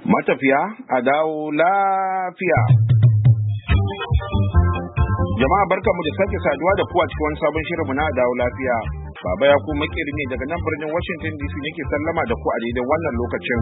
Matafiya a dawo lafiya. Jama'a barkanmu da sake saduwa da kuwa cikin wani sabon shirinmu na dawo lafiya. Baba ya ku makeri ne daga nan birnin Washington DC nake sallama da ku a daidai wannan lokacin.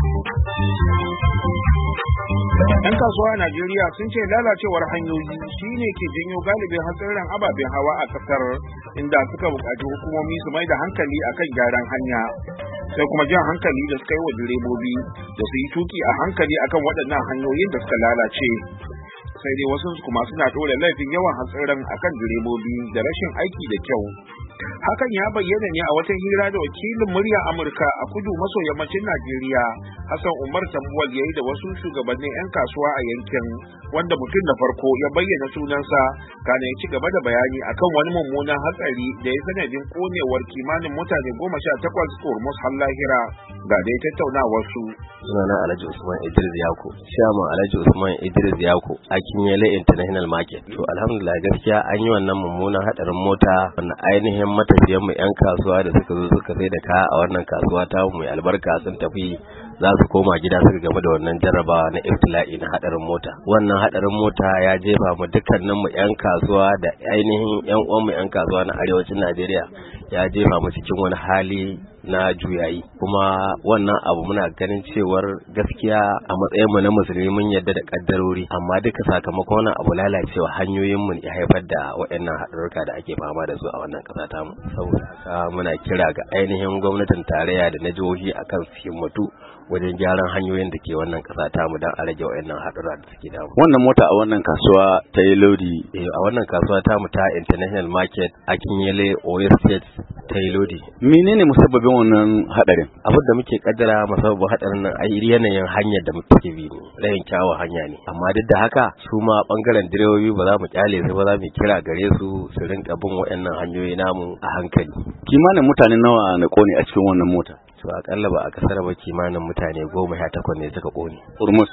'Yan kasuwa a Najeriya sun ce lalacewar hanyoyi shine ke janyo galibin hatsarin ababen hawa a kasar, inda suka buƙaci hukumomi su mai da hankali akan gyaran hanya. Sai kuma jan hankali da suka yi wa direbobi da su yi tuki a hankali akan waɗannan hanyoyin da suka lalace. Sai dai wasu kuma suna ɗora laifin yawan hatsarin akan direbobi da rashin aiki da kyau. Hakan ya bayyana ne a wata hira da wakilin murya Amurka a kudu maso yammacin Najeriya, Hassan Umar Tambuwal, yayi da wasu shugabannin 'yan kasuwa a yankin, wanda mutum da farko ya bayyana sunansa kana ya ci gaba da bayani akan wani mummunan hatsari da ya sanadin konewar kimanin mutane 18 kurmus har lahira. Ga dai tattaunawar su. Sunana Alhaji Usman Idris Yako, Chairman Alhaji Usman Idris Yako a Kinyele International Market. To alhamdulillah gaskiya an yi wannan mummunan hadarin mota wanda ainihin matafiyan mu 'yan kasuwa da suka zo suka sai da kaya a wannan kasuwa ta mu mai albarka sun tafi za su koma gida suka game da wannan jarrabawa na iftila'i na hadarin mota. Wannan hadarin mota ya jefa mu dukkanin mu 'yan kasuwa da ainihin 'yan uwan mu 'yan kasuwa na arewacin Najeriya, ya jefa mu cikin wani hali na juyayi. Kuma wannan abu muna ganin cewar gaskiya a matsayin mu na musulmi mun yadda da kaddarori, amma duka sakamakon wannan abu lalacewa hanyoyin mu ya haifar da waɗannan haɗarurruka da ake fama da su a wannan ƙasa tamu. Saboda haka muna kira ga ainihin gwamnatin tarayya da na jihohi akan su himmatu wajen gyaran hanyoyin da ke wannan ƙasa tamu don a rage waɗannan haɗurra da suke damu. Wannan mota a wannan kasuwa ta yi lodi? A wannan kasuwa tamu ta International Market a Kinyele, Oyo State ta yi lodi. Menene musabbabin wannan hadarin? Abin da muke kaddara musabbabin hadarin nan a yanayin hanyar da muke bi ne, rayin kyawun hanya ne. Amma duk da haka su ma bangaren direbobi ba za mu kyale su ba, za mu kira gare su su rinka bin waɗannan hanyoyi namu a hankali. Kimanin mutane nawa na kone a cikin wannan mota? To akalla ba a kasar ba kimanin mutane 18 ne suka kone. Kurmus.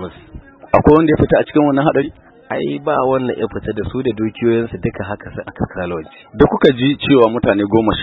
Akwai wanda ya fita a cikin wannan hadari? Ai ba wannan ya fita da su da dukiyoyinsu duka haka sai aka kalwanci. Da kuka ji cewa mutane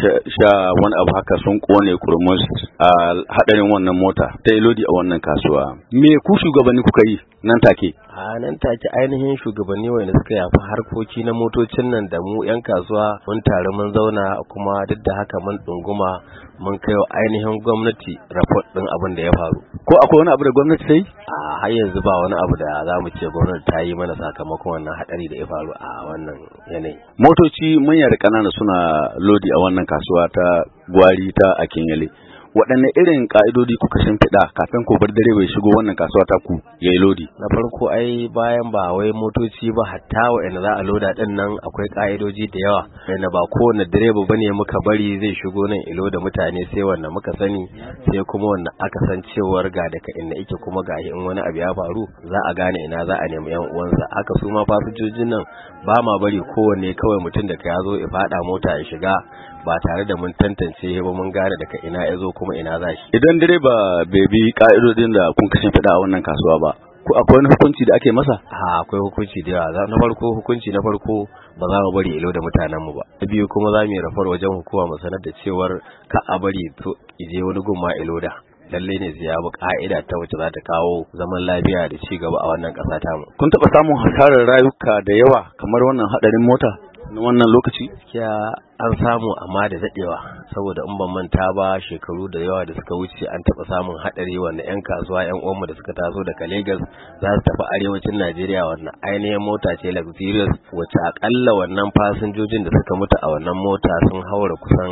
10 wani abu haka sun kone kurmus a hadarin wannan mota ta lodi a wannan kasuwa, me ku shugabanni kuka yi nan take? A nan take ainihin shugabanni wanda suka yafi harkoki na motocin nan da mu 'yan kasuwa mun tare mun zauna, kuma duk da haka mun dunguma mun kai wa ainihin gwamnati report din abin da ya faru. Ko akwai wani abu da gwamnati ta yi? A har yanzu ba wani abu da za mu ce gwamnati ta yi mana sakamakon wannan hadari da ya faru a wannan yanayi. Motoci manya da ƙanana suna lodi a wannan kasuwa ta Gwari ta Akinyele. Waɗanne irin ƙa'idodi kuka shimfiɗa kafin ku bar direba ya shigo wannan kasuwa ta ku ya yi lodi? Na farko ai bayan ba wai motoci ba, hatta wa'anda za a loda ɗin nan akwai ƙa'idoji da yawa, wanda ba kowane direba bane muka bari zai shigo nan ilo da mutane, sai wanda muka sani, sai kuma wanda aka san cewar ga daga inda yake, kuma ga in wani abu ya faru za a gane ina za a nemi 'yan uwansa. Haka su ma fasinjojin nan ba ma bari kowanne kawai mutum da ya zo ya faɗa mota ya shiga ba tare da mun tantance ba, mun gane daga ina ya zo kuma ina za shi. Idan direba bai bi ka'idodin da kun kashe fida a wannan kasuwa ba, ko akwai wani hukunci da ake masa? Akwai hukunci da yawa. Hukunci na farko ba za mu bari ilo da mutanen mu ba. Na biyu kuma za mu yi rafar wajen hukuma mu sanar da cewar ka a bari to ije wani gumma ilo da. Lalle ne sai ya bi ka'ida ta wacce za ta kawo zaman lafiya da ci gaba a wannan ƙasa tamu. Kun taɓa samun hasarar rayuka da yawa kamar wannan hadarin mota na wannan lokaci? Gaskiya an samu, amma da dadewa, saboda in ban manta ba shekaru da yawa da suka wuce an taba samun hadari wanda 'yan kasuwa 'yan uwanmu da suka taso daga Lagos za su tafi arewacin Najeriya, wannan ainihin mota ce luxurious wacce akalla wannan fasinjojin da suka mutu a wannan mota sun haura kusan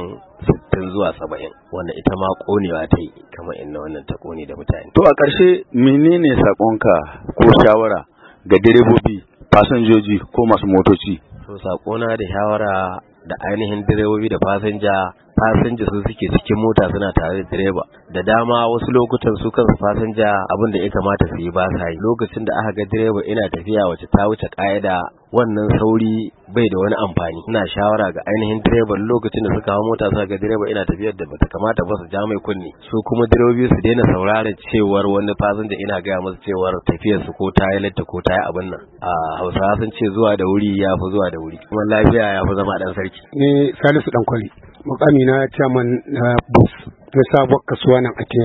60 zuwa 70, wanda ita ma konewa ta yi kamar inda wannan ta kone da mutane. To a ƙarshe menene sakonka ko shawara ga direbobi, fasinjoji ko masu motoci? To sakona da shawara da ainihin direbobi da fasinja su suke cikin mota suna tare da direba. Da dama wasu lokutan su kansu fasinja abin da ya kamata su yi ba sa yi. Lokacin da aka ga direba ina tafiya wacce ta wuce ka'ida, wannan sauri bai da wani amfani. Ina shawara ga ainihin direban lokacin da suka hawo mota suka ga direba ina tafiyar da bata kamata ba su ja mai kunni. Su kuma direbobi su daina sauraron cewar wani fasinja ina gaya musu cewar tafiyar su ko ta yi latta ko ta yi abin nan. Hausawa sun ce zuwa da wuri ya fi zuwa da wuri, kuma lafiya ya fi zama dan sarki. Salisu Dankwali, mukami na chairman na bus na sabuwar kasuwa nan a Kinyele.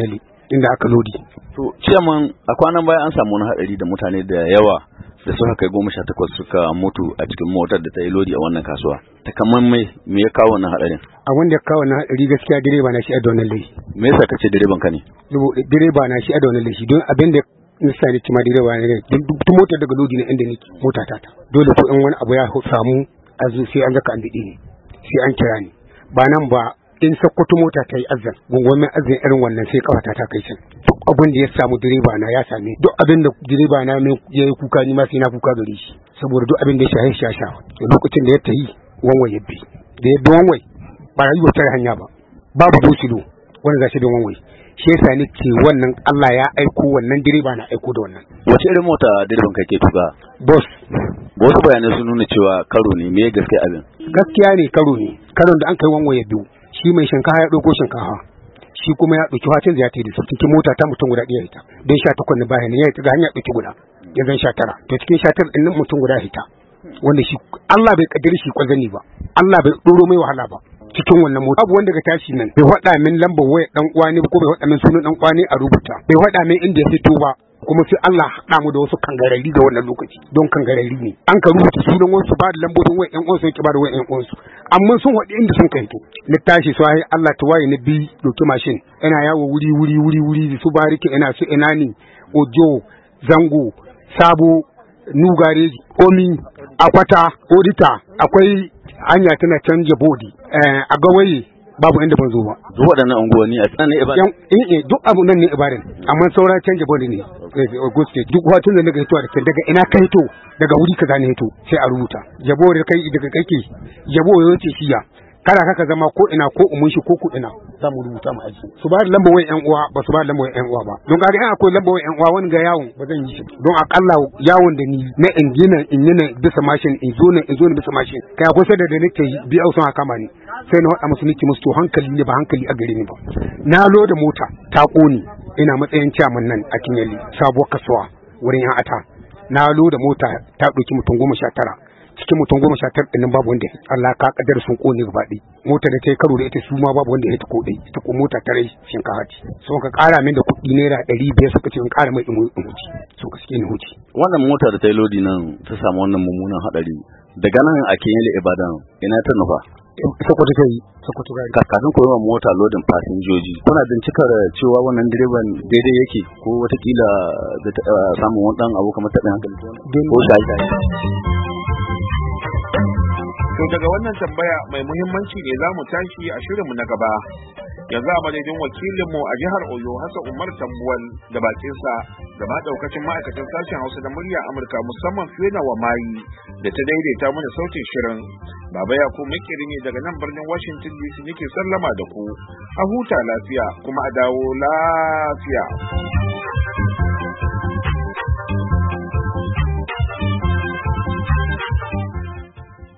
inda aka lodi. To ciyaman a kwanan baya an samu wani hadari da mutane da yawa da suka kai 18 suka mutu a cikin motar da ta yi lodi a wannan kasuwa. Takamaimai me ya kawo wannan hadarin? Abin da ya kawo wannan hadari gaskiya direba na shi a da wannan laifi. Me yasa kace direban ka ne? Direba na shi a da wannan laifi don abin da nisa ne cima direba ne duk motar daga lodi na inda nake mota ta dole ko in wani abu ya samu a zo sai an zaka an dade ne sai an kira ni ba nan ba in sakkwato mota ta yi azan gungumin azan irin wannan sai kafata ta kai can duk abin da ya samu direba na ya same duk abin da direba na ya yi kuka ni ma sai na kuka gare shi saboda duk abin da ya shahe lokacin da ya tayi wanwai ya bi da ya bi wanwai ba rayuwa ta hanya ba babu dosilo wanda za shi bin wanwai shi yasa ni ke wannan Allah ya aiko wannan direba na aiko da wannan. Wace irin mota direban ka ke tuka? Bus. Wasu bayanai sun nuna cewa karo ne, me gaskiya abin? Gaskiya ne karo ne, karon da an kai wanwaye biyu. Shi mai shinkafa ya ɗauko shinkafa. Shi kuma ya ɗauki fatin da ya tayi da su cikin mota ta mutum guda ɗaya hita. Don 18 ne bayan ya ga hanya ɗauki guda. Ya zan 19. To cikin 19 ɗin mutum guda hita. Wanda shi Allah bai kaddare shi kwazani ba. Allah bai ɗoro mai wahala ba. Cikin wannan mota abu wanda ga tashi nan bai faɗa min lambar waya dan uwa ne ko bai faɗa min sunan dan uwa ne a rubuta bai faɗa min inda ya fito ba kuma sai Allah haɗa mu da wasu kangarari ga wannan lokaci don kangarari ne an ka rubuta sunan wasu ba da lambobin waya ƴan uwansu yake ba da waya ƴan uwansu amma sun faɗi inda sun kai to na tashi sai Allah ta waye na bi doki mashin ina yawo wuri su barike ina su ina ni ojo zango sabo nugareji omi akwata odita akwai hanya tana canja bodi a gawayi babu inda ban zo ba duk waɗannan unguwanni a tsanan ibadan duk abu nan ne ibadan amma sauran canja bodi ne guste duk hotun da daga hito daga ina ka hito daga wuri kaza ne hito sai a rubuta jabo da kai daga kake jabo yace shiya kada kaka zama ko ina ko umun shi ko ku ina za mu rubuta mu aji su ba da lambar wayan ƴan uwa ba su ba da lambar wayan ƴan uwa ba don kaga in akwai lambar wayan ƴan uwa wani ga yawon ba zan yi shi don akalla yawon da ni na in yi bisa mashin in zo na bisa mashin kai akwai sai da nake bi ausun haka ma ni sai na faɗa musu nake musu to hankali ne ba hankali a gare ni ba na loda mota ta ƙone ina matsayin ciyaman nan a Kinyali sabuwar kasuwa wurin yan ata na loda mota ta ɗauki mutum 19 cikin mutum 19 ɗin babu wanda Allah ka kaddar sun kone gaba ɗaya mota da ta yi karo da ita su ma babu wanda ya ta ko ɗaya ita ko mota ta rai shinkafa ce so ka ƙara min da kuɗi naira 500 suka ce in ƙara mai in huci so ka suke ni huci wannan mota da ta yi lodi nan ta samu wannan mummunan hadari daga nan a Kinyale Ibadan ina ta nufa Sokoto ta yi Sokoto gari kafin koyon mota lodin fasinjoji kuna bincikar cewa wannan direban daidai yake ko watakila da samun wani ɗan abu kamar taɓin hankali ko shayi. To daga wannan tambaya mai muhimmanci ne za mu tashi a shirinmu na gaba. Yanzu a madadin wakilinmu a jihar Oyo Hassan Umar Tambuwal da bakinsa da ma daukacin ma'aikatan sashen Hausa da murya Amurka musamman Fiona wa Mayi da ta daidaita mana sautin shirin. Baba Yakubu Makeri ne daga nan birnin Washington DC nake sallama da ku. A huta lafiya kuma a dawo lafiya.